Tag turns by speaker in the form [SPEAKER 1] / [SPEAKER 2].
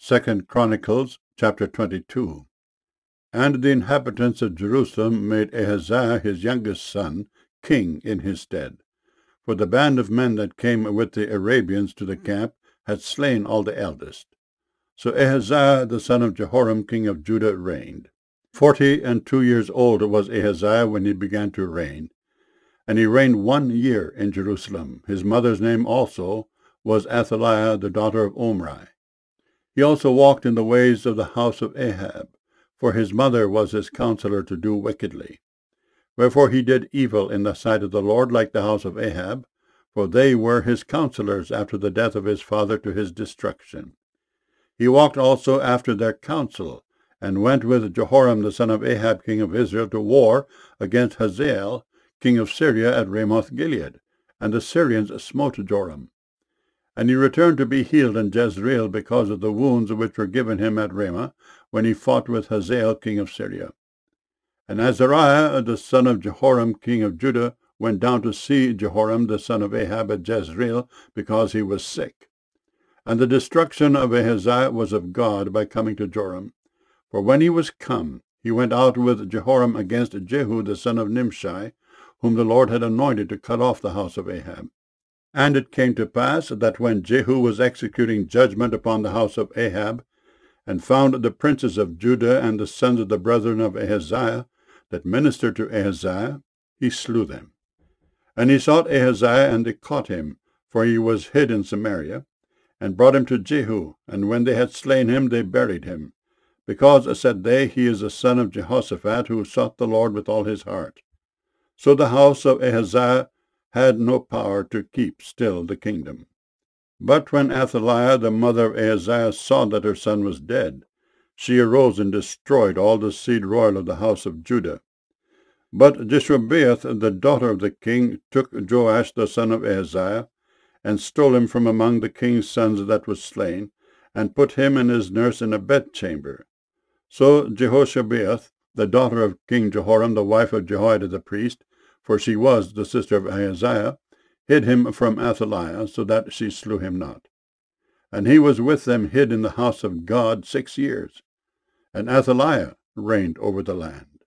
[SPEAKER 1] 2 Chronicles chapter 22. And the inhabitants of Jerusalem made Ahaziah his youngest son king in his stead. For the band of men that came with the Arabians to the camp had slain all the eldest. So Ahaziah the son of Jehoram king of Judah reigned. 42 years old was Ahaziah when he began to reign, and he reigned 1 year in Jerusalem. His mother's name also was Athaliah the daughter of Omri. He also walked in the ways of the house of Ahab, for his mother was his counselor to do wickedly. Wherefore he did evil in the sight of the Lord like the house of Ahab, for they were his counselors after the death of his father to his destruction. He walked also after their counsel, and went with Jehoram the son of Ahab king of Israel to war against Hazael king of Syria at Ramoth Gilead, and the Syrians smote Joram. And he returned to be healed in Jezreel because of the wounds which were given him at Ramah, when he fought with Hazael king of Syria. And Azariah the son of Jehoram king of Judah went down to see Jehoram the son of Ahab at Jezreel, because he was sick. And the destruction of Ahaziah was of God by coming to Joram. For when he was come, he went out with Jehoram against Jehu the son of Nimshi, whom the Lord had anointed to cut off the house of Ahab. And it came to pass that when Jehu was executing judgment upon the house of Ahab, and found the princes of Judah and the sons of the brethren of Ahaziah that ministered to Ahaziah, he slew them. And he sought Ahaziah, and they caught him, for he was hid in Samaria, and brought him to Jehu. And when they had slain him, they buried him, because, said they, he is the son of Jehoshaphat, who sought the Lord with all his heart. So the house of Ahaziah had no power to keep still the kingdom. But when Athaliah, the mother of Ahaziah, saw that her son was dead, she arose and destroyed all the seed royal of the house of Judah. But Jeshobeath, the daughter of the king, took Joash the son of Ahaziah, and stole him from among the king's sons that was slain, and put him and his nurse in a bedchamber. So Jehoshabeath, the daughter of King Jehoram, the wife of Jehoiada the priest, for she was the sister of Ahaziah, hid him from Athaliah, so that she slew him not. And he was with them hid in the house of God 6 years. And Athaliah reigned over the land.